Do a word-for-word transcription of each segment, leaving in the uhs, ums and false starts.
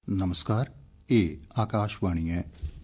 नमस्कार, ये आकाशवाणी है।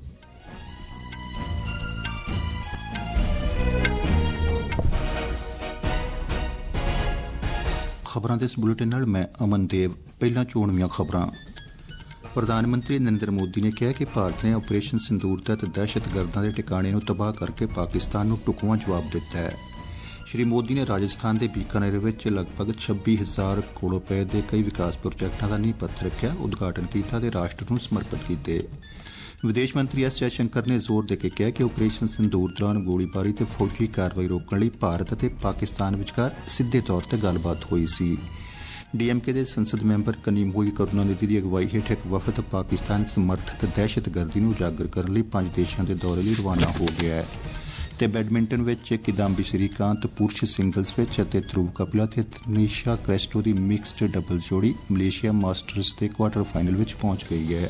खबरां दे इस बुलेटिन नाल मैं अमन देव। पहलां चोणवीआं खबरां। प्रधानमंत्री नरेंद्र मोदी ने कहा कि भारत ने ऑपरेशन सिंदूर तहत दहशतगर्दां दे ठिकाणे नूं तबाह करके पाकिस्तान नूं ढुकवां जवाब दिता है। श्री मोदी ने राजस्थान के बीकानेर विच लगभग छब्बी हज़ार करोड़ रुपए के कई विकास प्रोजेक्टां का नींह पत्थर रखिया, उद्घाटन किया ते राष्ट्र नूं समर्पित किए। विदेश मंत्री एस जयशंकर ने जोर देके कहा कि ऑपरेशन सिंदूर दौरान गोलीबारी ते फौजी कार्रवाई रोकने लई भारत ते पाकिस्तान विचकार सिद्धे तौर ते गलबात हुई सी। डीएमके के संसद मैंबर कनिमोई करुणानिधि की अगवाई हेठ एक वफद पाकिस्तान समर्थित दहशतगर्दी नूं उजागर करने लई पंज देशों के दौरे लई रवाना हो गया है। ते बैडमिंटन विच किदांबी श्रीकांत पुरुष सिंगल्स विच ते ध्रुव कपिला ते तनीषा क्रेस्टो की मिक्सड डबल जोड़ी मलेशिया मास्टर्स के क्वार्टर फाइनल विच पहुंच गई है।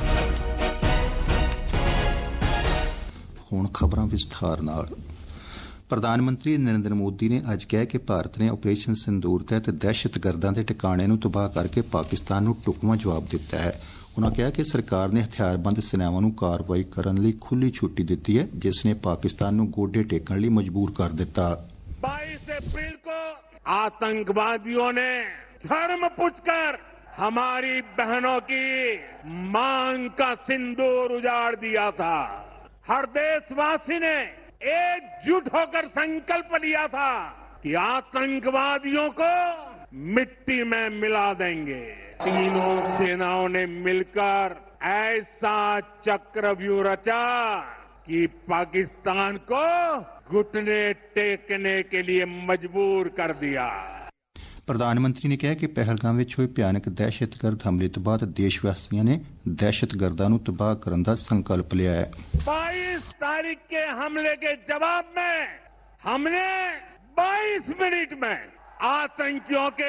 हुण खबरां विस्तार नाल। प्रधानमंत्री नरेंद्र मोदी ने अज कहा कि भारत ने ऑपरेशन सिंदूर तहत दहशतगर्दां दे ठिकाणे नूं तबाह करके पाकिस्तान नूं ढुकवां जवाब दिता है। उन्होंने कहा कि सरकार ने हथियारबंद सेनावां नूं कार्रवाई करने लई खुली छुट्टी दी है, जिसने पाकिस्तान नूं गोडे टेकण लई मजबूर कर दिता। बाईस अप्रैल को आतंकवादियों ने धर्म पूछकर हमारी बहनों की मांग का सिंदूर उजाड़ दिया था। हर देशवासी ने एकजुट होकर संकल्प लिया था कि आतंकवादियों को मिट्टी में मिला देंगे। तीनों सेनाओं ने मिलकर ऐसा चक्रव्यूह रचा कि पाकिस्तान को घुटने टेकने के लिए मजबूर कर दिया। प्रधानमंत्री ने कहा कि पहलगाम में हुए भयानक दहशतगर्द हमले तो बाद देशवासियों ने दहशतगर्दां नूं तबाह करने का संकल्प लिया है। बाईस तारीख के हमले के जवाब में हमने बाईस मिनट में आतंकियों के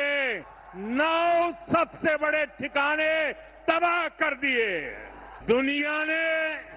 नौ सबसे बड़े ठिकाने तबाह कर दिए। दुनिया ने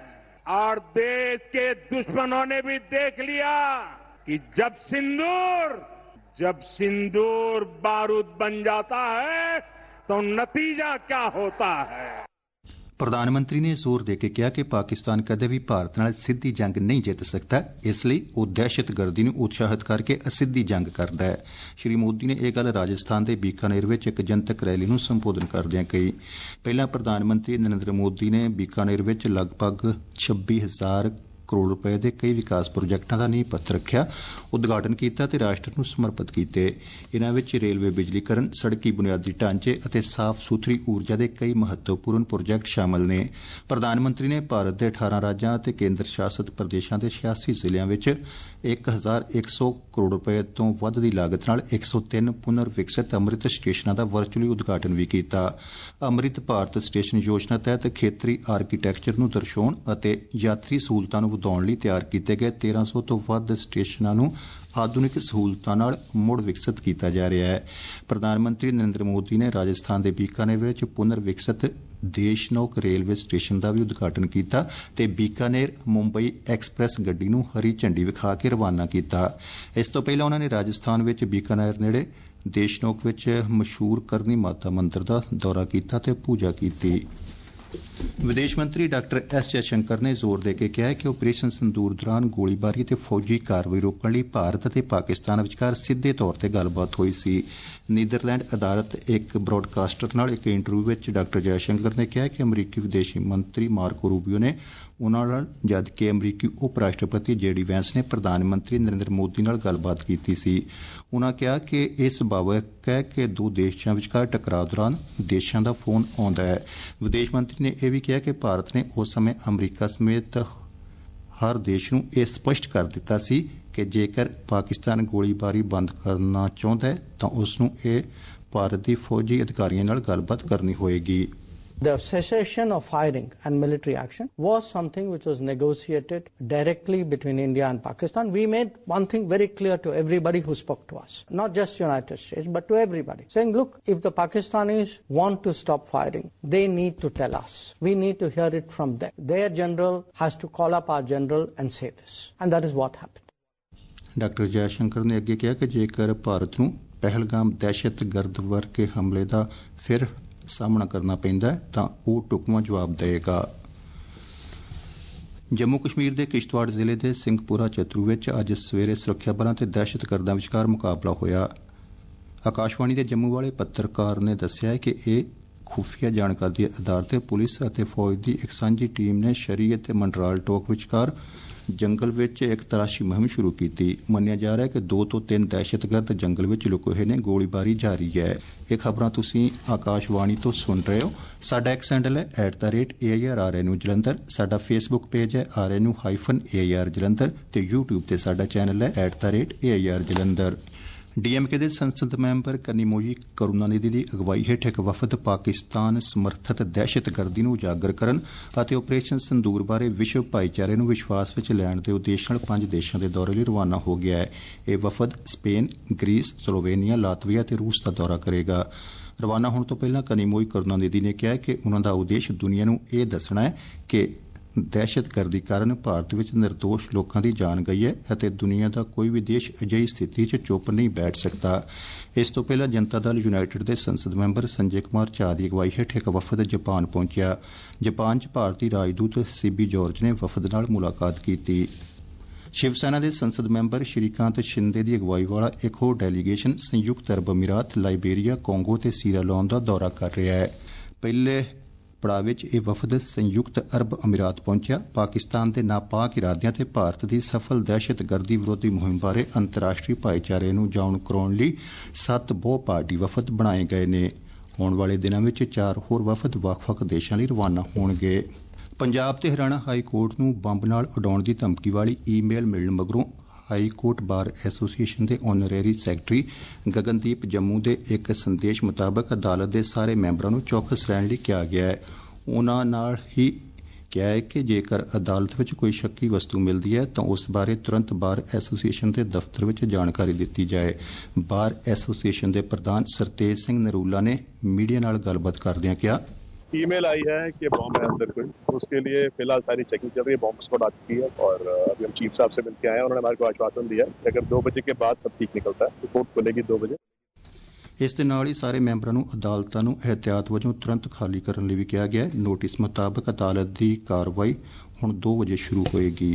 और देश के दुश्मनों ने भी देख लिया कि जब सिंदूर जब सिंदूर बारूद बन जाता है तो नतीजा क्या होता है। प्रधानमंत्री ने जोर देके कहा कि पाकिस्तान कदे भी भारत नाल सीधी जंग नहीं जित सकता, इसलिए वह दहशतगर्दी नूं उत्साहित करके असिधी जंग करदा है। श्री मोदी ने यह गल राजस्थान के बीकानेर विच एक जनतक रैली नूं संबोधन करदिआं कही। पहलां प्रधानमंत्री नरेंद्र मोदी ने बीकानेर विच लगभग छब्बी हज़ार करोड़ रुपए के कई विकास प्रोजेक्टां का नींह पत्थर रखिया, उद्घाटन किया ते राष्ट्र नूं समर्पित किए। इन्हां विच रेलवे बिजलीकरण, सड़की बुनियादी ढांचे अते साफ सुथरी ऊर्जा के कई महत्वपूर्ण प्रोजेक्ट शामिल ने। प्रधानमंत्री ने भारत के अठारह राज्यां ते केंद्र शासित प्रदेशों के छियासी जिलिਆਂ विच एक हज़ार एक सौ करोड़ रुपए तो वध की लागत नाल एक सौ तीन पुनर विकसित अमृत स्टेशनों का वर्चुअली उद्घाटन भी किया। अमृत भारत स्टेशन योजना तहत खेतरी आर्कीटैक्चर नूं दर्शाउण अते यात्री सहूलतां नूं ਵਧਾਉਣ ਲਈ ਤਿਆਰ ਕੀਤੇ ਗਏ तेरह सौ ਤੋਂ ਵੱਧ ਸਟੇਸ਼ਨਾਂ ਨੂੰ ਆਧੁਨਿਕ ਸਹੂਲਤਾਂ ਨਾਲ ਮੁੜ ਵਿਕਸਿਤ ਕੀਤਾ ਜਾ ਰਿਹਾ ਹੈ। ਪ੍ਰਧਾਨ ਮੰਤਰੀ ਨਰਿੰਦਰ ਮੋਦੀ ਨੇ ਰਾਜਸਥਾਨ ਦੇ ਬੀਕਾਨੇਰ ਵਿੱਚ ਪੁਨਰ ਵਿਕਸਿਤ ਦੇਸ਼ਨੋਕ ਰੇਲਵੇ ਸਟੇਸ਼ਨ ਦਾ ਵੀ ਉਦਘਾਟਨ ਕੀਤਾ ਤੇ ਬੀਕਾਨੇਰ ਮੁੰਬਈ ਐਕਸਪ੍ਰੈਸ ਗੱਡੀ ਨੂੰ ਹਰੀ ਝੰਡੀ ਵਿਖਾ ਕੇ ਰਵਾਨਾ ਕੀਤਾ। ਇਸ ਤੋਂ ਪਹਿਲਾਂ ਉਹਨਾਂ ਨੇ ਰਾਜਸਥਾਨ ਵਿੱਚ ਬੀਕਾਨੇਰ ਨੇੜੇ ਦੇਸ਼ਨੋਕ ਵਿੱਚ ਮਸ਼ਹੂਰ ਕਰਨੀ ਮਾਤਾ ਮੰਦਰ ਦਾ ਦੌਰਾ ਕੀਤਾ ਤੇ ਪੂਜਾ ਕੀਤੀ। विदेश मंत्री डॉक्टर एस जयशंकर ने जोर देके कहा है कि ऑपरेशन सिंदूर दौरान गोलीबारी ते फौजी कार्रवाई रोकने लई भारत ते पाकिस्तान विचकार सीधे तौर ते गलबात हुई सी। नीदरलैंड आधारित एक ब्रॉडकास्टर नाल एक इंटरव्यू विच डॉक्टर जयशंकर ने कहा कि अमरीकी विदेशी मंत्री मार्को रूबियो ने उन्हां नाल जदकि अमरीकी उप राष्ट्रपति जे डी वैंस ने प्रधानमंत्री नरेंद्र मोदी नाल गलबात कीती सी। उन्हां कहा कि इस बाबत है कि दो देशों विचकार टकराव दौरान देशों का फोन आउंदा है। विदेश मंत्री ने यह भी कहा कि भारत ने उस समय अमरीका समेत हर देश नूं यह स्पष्ट कर दिता सी कि जेकर पाकिस्तान गोलीबारी बंद करना चाहुंदा है तां उस नूं यह भारत की फौजी अधिकारियों नाल गलबात करनी होएगी। The cessation of firing and military action was something which was negotiated directly between India and Pakistan. We made one thing very clear to everybody who spoke to us, not just United States, but to everybody, saying, look, if the Pakistanis want to stop firing, they need to tell us. We need to hear it from them. Their general has to call up our general and say this. And that is what happened. Doctor Jaishankar ने अगे कहा कि जेकर भारत नूं पहलगाम दहशतगर्द वर्ग के हमले का फिर ਸਾਹਮਣਾ ਕਰਨਾ ਪੈਂਦਾ ਤਾਂ ਉਹ ਢੁਕਵਾਂ ਜਵਾਬ ਦੇਵੇਗਾ। ਜੰਮੂ ਕਸ਼ਮੀਰ ਦੇ ਕਿਸ਼ਤਵਾੜ ਜ਼ਿਲ੍ਹੇ ਦੇ ਸਿੰਘਪੁਰਾ ਚਤਰੂ ਵਿੱਚ ਅੱਜ ਸਵੇਰੇ ਸੁਰੱਖਿਆ ਬਲਾਂ ਤੇ ਦਹਿਸ਼ਤਗਰਦਾਂ ਵਿਚਕਾਰ ਮੁਕਾਬਲਾ ਹੋਇਆ। ਆਕਾਸ਼ਵਾਣੀ ਦੇ ਜੰਮੂ ਵਾਲੇ ਪੱਤਰਕਾਰ ਨੇ ਦੱਸਿਆ ਕਿ ਇਹ ਖੁਫੀਆ ਜਾਣਕਾਰੀ ਦੇ ਆਧਾਰ ਤੇ ਪੁਲਿਸ ਅਤੇ ਫੌਜ ਦੀ ਇੱਕ ਸਾਂਝੀ ਟੀਮ ਨੇ ਸ਼ਰੀ ਅਤੇ ਮੰਡਰਾਲ ਟੋਕ ਵਿਚਕਾਰ ਜੰਗਲ ਵਿੱਚ ਇੱਕ ਤਲਾਸ਼ੀ ਮੁਹਿੰਮ ਸ਼ੁਰੂ ਕੀਤੀ। ਮੰਨਿਆ ਜਾ ਰਿਹਾ ਹੈ ਕਿ ਦੋ ਤੋਂ ਤਿੰਨ ਦਹਿਸ਼ਤਗਰਦ ਜੰਗਲ ਵਿੱਚ ਲੁਕੇ ਹੋਏ ਨੇ। ਗੋਲੀਬਾਰੀ ਜਾਰੀ ਹੈ। ਇਹ ਖਬਰਾਂ ਤੁਸੀਂ ਆਕਾਸ਼ਵਾਣੀ ਤੋਂ ਸੁਣ ਰਹੇ ਹੋ। ਸਾਡਾ ਐਕਸ ਹੈਂਡਲ ਹੈ at the rate A I R R N U Jalandhar. ਸਾਡਾ ਫੇਸਬੁੱਕ ਪੇਜ ਹੈ R N U hyphen A I R Jalandhar ਤੇ ਯੂਟਿਊਬ ਤੇ ਸਾਡਾ ਚੈਨਲ ਹੈ at the rate A I R Jalandhar. D M K ਦੇ ਸੰਸਦ member ਕਨੀਮੋਈ Karunanidhi ਦੀ ਅਗਵਾਈ ਹੇਠ ਇੱਕ ਵਫਦ ਪਾਕਿਸਤਾਨ ਸਮਰਥਿਤ ਦਹਿਸ਼ਤਗਰਦੀ ਨੂੰ ਉਜਾਗਰ ਕਰਨ ਅਤੇ ਆਪਰੇਸ਼ਨ ਸੰਦੂਰ ਬਾਰੇ ਵਿਸ਼ਵ ਭਾਈਚਾਰੇ ਨੂੰ ਵਿਸ਼ਵਾਸ ਵਿੱਚ ਲੈਣ ਦੇ ਉਦੇਸ਼ ਨਾਲ ਪੰਜ ਦੇਸ਼ਾਂ ਦੇ ਦੌਰੇ ਲਈ ਰਵਾਨਾ ਹੋ ਗਿਆ ਹੈ। ਇਹ ਵਫਦ ਸਪੇਨ, ਗ੍ਰੀਸ, ਸਲੋਵੇਨੀਆ, ਲਾਤਵੀਆ ਅਤੇ ਰੂਸ ਦਾ ਦੌਰਾ ਕਰੇਗਾ। ਰਵਾਨਾ ਹੋਣ ਤੋਂ ਪਹਿਲਾਂ ਕਨੀਮੋਈ ਕਰੁਣਾਨਿਧੀ ਨੇ ਕਿਹਾ ਕਿ ਉਨ੍ਹਾਂ ਦਾ ਉਦੇਸ਼ ਦੁਨੀਆ ਨੂੰ ਇਹ ਦੱਸਣਾ ਹੈ ਕਿ ਦਹਿਸ਼ਤਗਰਦੀ ਕਾਰਨ ਭਾਰਤ ਵਿੱਚ ਨਿਰਦੋਸ਼ ਲੋਕਾਂ ਦੀ ਜਾਨ ਗਈ ਹੈ ਅਤੇ ਦੁਨੀਆ ਦਾ ਕੋਈ ਵੀ ਦੇਸ਼ ਅਜਿਹੀ ਸਥਿਤੀ 'ਚ ਚੁੱਪ ਨਹੀਂ ਬੈਠ ਸਕਦਾ। ਇਸ ਤੋਂ ਪਹਿਲਾਂ ਜਨਤਾ ਦਲ ਯੂਨਾਈਟਿਡ ਦੇ ਸੰਸਦ ਮੈਂਬਰ ਸੰਜੇ ਕੁਮਾਰ ਝਾ ਦੀ ਅਗਵਾਈ ਹੇਠ ਇੱਕ ਵਫਦ ਜਾਪਾਨ ਪਹੁੰਚਿਆ। ਜਾਪਾਨ 'ਚ ਭਾਰਤੀ ਰਾਜਦੂਤ ਸੀਬੀ ਜਾਰਜ ਨੇ ਵਫਦ ਨਾਲ ਮੁਲਾਕਾਤ ਕੀਤੀ। ਸ਼ਿਵ ਸੈਨਾ ਦੇ ਸੰਸਦ ਮੈਂਬਰ ਸ਼੍ਰੀਕਾਂਤ ਸ਼ਿੰਦੇ ਦੀ ਅਗਵਾਈ ਵਾਲਾ ਇੱਕ ਹੋਰ ਡੈਲੀਗੇਸ਼ਨ ਸੰਯੁਕਤ ਅਰਬ ਅਮੀਰਾਤ, ਲਾਇਬੇਰੀਆ, ਕੋਂਗੋ ਤੇ ਸੀਰਾਲੋਨ ਦਾ ਦੌਰਾ ਕਰ ਰਿਹਾ ਹੈ। ਪਹਿਲੇ ਪੜਾਅ ਵਿੱਚ ਇਹ ਵਫਦ ਸੰਯੁਕਤ ਅਰਬ ਅਮੀਰਾਤ ਪਹੁੰਚਿਆ। ਪਾਕਿਸਤਾਨ ਦੇ ਨਾਪਾਕ ਇਰਾਦਿਆਂ ਤੇ ਭਾਰਤ ਦੀ ਸਫਲ ਦਹਿਸ਼ਤਗਰਦੀ ਵਿਰੋਧੀ ਮੁਹਿੰਮ ਬਾਰੇ ਅੰਤਰਰਾਸ਼ਟਰੀ ਭਾਈਚਾਰੇ ਨੂੰ ਜਾਣੂ ਕਰਾਉਣ ਲਈ ਸੱਤ ਬਹੁ ਪਾਰਟੀ ਵਫਦ ਬਣਾਏ ਗਏ ਨੇ। ਆਉਣ ਵਾਲੇ ਦਿਨਾਂ ਵਿੱਚ ਚਾਰ ਹੋਰ ਵਫਦ ਵੱਖ-ਵੱਖ ਦੇਸ਼ਾਂ ਲਈ ਰਵਾਨਾ ਹੋਣਗੇ। ਪੰਜਾਬ ਤੇ ਹਰਿਆਣਾ ਹਾਈ ਕੋਰਟ ਨੂੰ ਬੰਬ ਨਾਲ ਉਡਾਉਣ ਦੀ ਧਮਕੀ ਵਾਲੀ ਈਮੇਲ ਮਿਲਣ ਮਗਰੋਂ ਹਾਈ ਕੋਰਟ ਬਾਰ ਐਸੋਸੀਏਸ਼ਨ ਦੇ ਆਨਰੇਰੀ ਸੈਕਟਰੀ ਗਗਨਦੀਪ ਜੰਮੂ ਦੇ ਇੱਕ ਸੰਦੇਸ਼ ਮੁਤਾਬਕ ਅਦਾਲਤ ਦੇ ਸਾਰੇ ਮੈਂਬਰਾਂ ਨੂੰ ਚੌਕਸ ਰਹਿਣ ਲਈ ਕਿਹਾ ਗਿਆ ਹੈ। ਉਨ੍ਹਾਂ ਨਾਲ ਹੀ ਕਿਹਾ ਹੈ ਕਿ ਜੇਕਰ ਅਦਾਲਤ ਵਿੱਚ ਕੋਈ ਸ਼ੱਕੀ ਵਸਤੂ ਮਿਲਦੀ ਹੈ ਤਾਂ ਉਸ ਬਾਰੇ ਤੁਰੰਤ ਬਾਰ ਐਸੋਸੀਏਸ਼ਨ ਦੇ ਦਫ਼ਤਰ ਵਿੱਚ ਜਾਣਕਾਰੀ ਦਿੱਤੀ ਜਾਏ। ਬਾਰ ਐਸੋਸੀਏਸ਼ਨ ਦੇ ਪ੍ਰਧਾਨ ਸਰਤੇਜ ਸਿੰਘ ਨਰੂਲਾ ਨੇ ਮੀਡੀਆ ਨਾਲ ਗੱਲਬਾਤ करदਿਆਂ ਕਿਹਾ, ईमेल आई है कि बॉम्ब है अंदर कोई, उसके लिए फिलहाल सारी चेकिंग चल रही है। बॉम्ब स्क्वाड आ चुकी है और अभी हम चीफ साहब से मिलकर आए हैं। उन्होंने हमारे को आश्वासन दिया कि अगर दो बजे के बाद सब ठीक निकलता है तो कोर्ट खुलेगी दो बजे। ਇਸ ਦੇ ਨਾਲ ਹੀ ਸਾਰੇ ਮੈਂਬਰਾਂ ਨੂੰ ਅਦਾਲਤਾਂ ਨੂੰ ਇਹਤਿਆਤ ਵਜੋਂ ਤੁਰੰਤ ਖਾਲੀ ਕਰਨ ਲਈ ਵੀ ਕਿਹਾ ਗਿਆ ਹੈ। ਨੋਟਿਸ ਮੁਤਾਬਕ ਅਦਾਲਤ ਦੀ ਕਾਰਵਾਈ ਹੁਣ ਦੋ ਵਜੇ ਸ਼ੁਰੂ ਹੋਏਗੀ।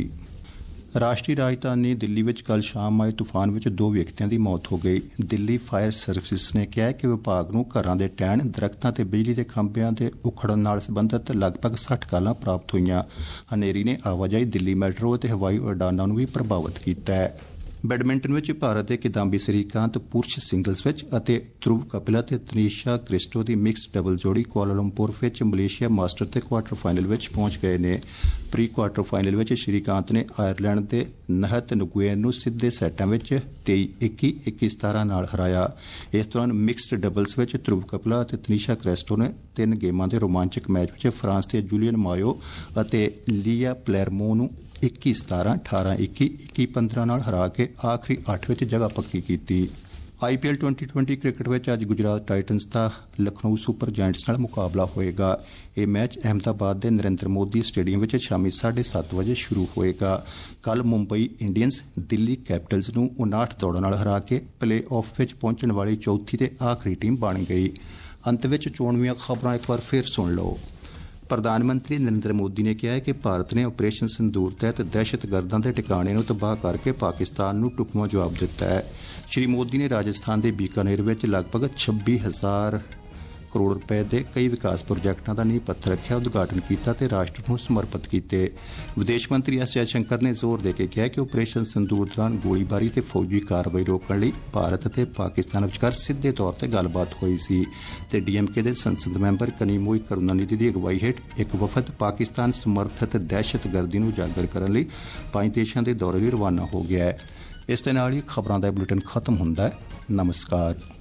ਰਾਸ਼ਟਰੀ ਰਾਜਧਾਨੀ ਦਿੱਲੀ ਵਿੱਚ ਕੱਲ੍ਹ ਸ਼ਾਮ ਆਏ ਤੂਫਾਨ ਵਿੱਚ ਦੋ ਵਿਅਕਤੀਆਂ ਦੀ ਮੌਤ ਹੋ ਗਈ। ਦਿੱਲੀ ਫਾਇਰ ਸਰਵਿਸਿਜ਼ ਨੇ ਕਿਹਾ ਕਿ ਵਿਭਾਗ ਨੂੰ ਘਰਾਂ ਦੇ ਟਹਿਣ, ਦਰੱਖਤਾਂ ਤੇ ਬਿਜਲੀ ਦੇ ਖੰਭਿਆਂ ਦੇ ਉਖੜਨ ਨਾਲ ਸੰਬੰਧਿਤ ਲਗਭਗ ਸੱਠ ਕਾਲਾਂ ਪ੍ਰਾਪਤ ਹੋਈਆਂ। ਹਨੇਰੀ ਨੇ ਆਵਾਜਾਈ ਦਿੱਲੀ ਮੈਟਰੋ ਅਤੇ ਹਵਾਈ ਉਡਾਨਾਂ ਨੂੰ ਵੀ ਪ੍ਰਭਾਵਿਤ ਕੀਤਾ ਹੈ। ਬੈਡਮਿੰਟਨ ਵਿੱਚ ਭਾਰਤ ਦੇ ਕਿਦਾਂਬੀ ਸ੍ਰੀਕਾਂਤ ਪੁਰਸ਼ ਸਿੰਗਲਜ਼ ਵਿੱਚ ਅਤੇ ਧਰੁਵ ਕਪਿਲਾ ਤੇ ਤਨੀਸ਼ਾ ਕ੍ਰਿਸਟੋ ਦੀ ਮਿਕਸਡ ਡਬਲ ਜੋੜੀ ਕੁਆਲਾਲੰਪੁਰ ਵਿੱਚ ਮਲੇਸ਼ੀਆ ਮਾਸਟਰ ਦੇ ਕੁਆਰਟਰ ਫਾਈਨਲ ਵਿੱਚ ਪਹੁੰਚ ਗਏ ਨੇ। ਪ੍ਰੀ ਕੁਆਰਟਰ ਫਾਈਨਲ ਵਿੱਚ ਸ਼੍ਰੀਕਾਂਤ ਨੇ ਆਇਰਲੈਂਡ ਦੇ ਨਹਤ ਨਗੁਏਨ ਨੂੰ ਸਿੱਧੇ ਸੈਟਾਂ ਵਿੱਚ ਤੇਈ ਇੱਕੀ, ਇੱਕੀ ਸਤਾਰਾਂ ਨਾਲ ਹਰਾਇਆ। ਇਸ ਦੌਰਾਨ ਮਿਕਸਡ ਡਬਲਜ਼ ਵਿੱਚ ਧਰੁਵ ਕਪਿਲਾ ਅਤੇ ਤਨੀਸ਼ਾ ਕ੍ਰਿਸਟੋ ਨੇ ਤਿੰਨ ਗੇਮਾਂ ਦੇ ਰੋਮਾਂਚਕ ਮੈਚ ਵਿੱਚ ਫਰਾਂਸ ਦੇ ਜੂਲੀਅਨ ਮਾਇਓ ਅਤੇ ਲੀਆ ਪਲੈਰਮੋ ਨੂੰ ਇੱਕੀ ਸਤਾਰਾਂ, ਅਠਾਰਾਂ ਇੱਕੀ, ਇੱਕੀ ਪੰਦਰਾਂ ਨਾਲ ਹਰਾ ਕੇ ਆਖਰੀ ਅੱਠ ਵਿੱਚ ਜਗ੍ਹਾ ਪੱਕੀ ਕੀਤੀ। I P L twenty twenty cricket ਵਿੱਚ ਅੱਜ ਗੁਜਰਾਤ ਟਾਈਟਨਜ਼ ਦਾ ਲਖਨਊ ਸੁਪਰ ਜਾਇੰਟਸ ਨਾਲ ਮੁਕਾਬਲਾ ਹੋਏਗਾ। ਇਹ ਮੈਚ ਅਹਿਮਦਾਬਾਦ ਦੇ ਨਰਿੰਦਰ ਮੋਦੀ ਸਟੇਡੀਅਮ ਵਿੱਚ ਸ਼ਾਮੀ ਸਾਢੇ ਸੱਤ ਵਜੇ ਸ਼ੁਰੂ ਹੋਏਗਾ। ਕੱਲ੍ਹ ਮੁੰਬਈ ਇੰਡੀਅਨਸ ਦਿੱਲੀ ਕੈਪੀਟਲਸ ਨੂੰ ਉਨਾਹਠ ਦੌੜਾਂ ਨਾਲ ਹਰਾ ਕੇ ਪਲੇ ਆਫ ਵਿੱਚ ਪਹੁੰਚਣ ਵਾਲੀ ਚੌਥੀ ਤੇ ਆਖਰੀ ਟੀਮ ਬਣ ਗਈ। ਅੰਤ ਵਿੱਚ ਚੋਣਵੀਆਂ ਖਬਰਾਂ ਇੱਕ ਵਾਰ ਫਿਰ ਸੁਣ ਲਓ। ਪ੍ਰਧਾਨ ਮੰਤਰੀ ਨਰਿੰਦਰ ਮੋਦੀ ਨੇ ਕਿਹਾ ਹੈ ਕਿ ਭਾਰਤ ਨੇ ਆਪਰੇਸ਼ਨ ਸੰਦੂਰ ਤਹਿਤ ਦਹਿਸ਼ਤਗਰਦਾਂ ਦੇ ਟਿਕਾਣੇ ਨੂੰ ਤਬਾਹ ਕਰਕੇ ਪਾਕਿਸਤਾਨ ਨੂੰ ਢੁਕਵਾਂ ਜਵਾਬ ਦਿੱਤਾ ਹੈ। ਸ਼੍ਰੀ ਮੋਦੀ ਨੇ ਰਾਜਸਥਾਨ ਦੇ ਬੀਕਾਨੇਰ ਵਿੱਚ ਲਗਭਗ ਛੱਬੀ ਹਜ਼ਾਰ ਕਰੋੜ ਰੁਪਏ ਦੇ ਕਈ ਵਿਕਾਸ ਪ੍ਰੋਜੈਕਟਾਂ ਦਾ ਨੀਂਹ ਪੱਥਰ ਰੱਖਿਆ, ਉਦਘਾਟਨ ਕੀਤਾ ਤੇ ਰਾਸ਼ਟਰ ਨੂੰ ਸਮਰਪਿਤ ਕੀਤੇ। ਵਿਦੇਸ਼ ਮੰਤਰੀ ਐਸ ਜੈਸ਼ੰਕਰ ਨੇ ਜ਼ੋਰ ਦੇ ਕੇ ਕਿਹਾ ਕਿ ਆਪਰੇਸ਼ਨ ਸੰਦੂਰ ਦੌਰਾਨ ਗੋਲੀਬਾਰੀ ਤੇ ਫੌਜੀ ਕਾਰਵਾਈ ਰੋਕਣ ਲਈ ਭਾਰਤ ਅਤੇ ਪਾਕਿਸਤਾਨ ਵਿਚਕਾਰ ਸਿੱਧੇ ਤੌਰ ਤੇ ਗੱਲਬਾਤ ਹੋਈ ਸੀ ਤੇ ਡੀ ਐਮ ਕੇ ਦੇ ਸੰਸਦ ਮੈਂਬਰ ਕਨੀਮੋਈ ਕਰੁਣਾਨਿਧੀ ਦੀ ਅਗਵਾਈ ਹੇਠ ਇੱਕ ਵਫਦ ਪਾਕਿਸਤਾਨ ਸਮਰਥਿਤ ਦਹਿਸ਼ਤਗਰਦੀ ਨੂੰ ਉਜਾਗਰ ਕਰਨ ਲਈ ਪੰਜ ਦੇਸ਼ਾਂ ਦੇ ਦੌਰੇ ਲਈ ਰਵਾਨਾ ਹੋ ਗਿਆ ਹੈ। ਇਸ ਦੇ ਨਾਲ ਹੀ ਖਬਰਾਂ ਦਾ ਬੁਲੇਟਿਨ ਖਤਮ ਹੁੰਦਾ ਹੈ। ਨਮਸਕਾਰ।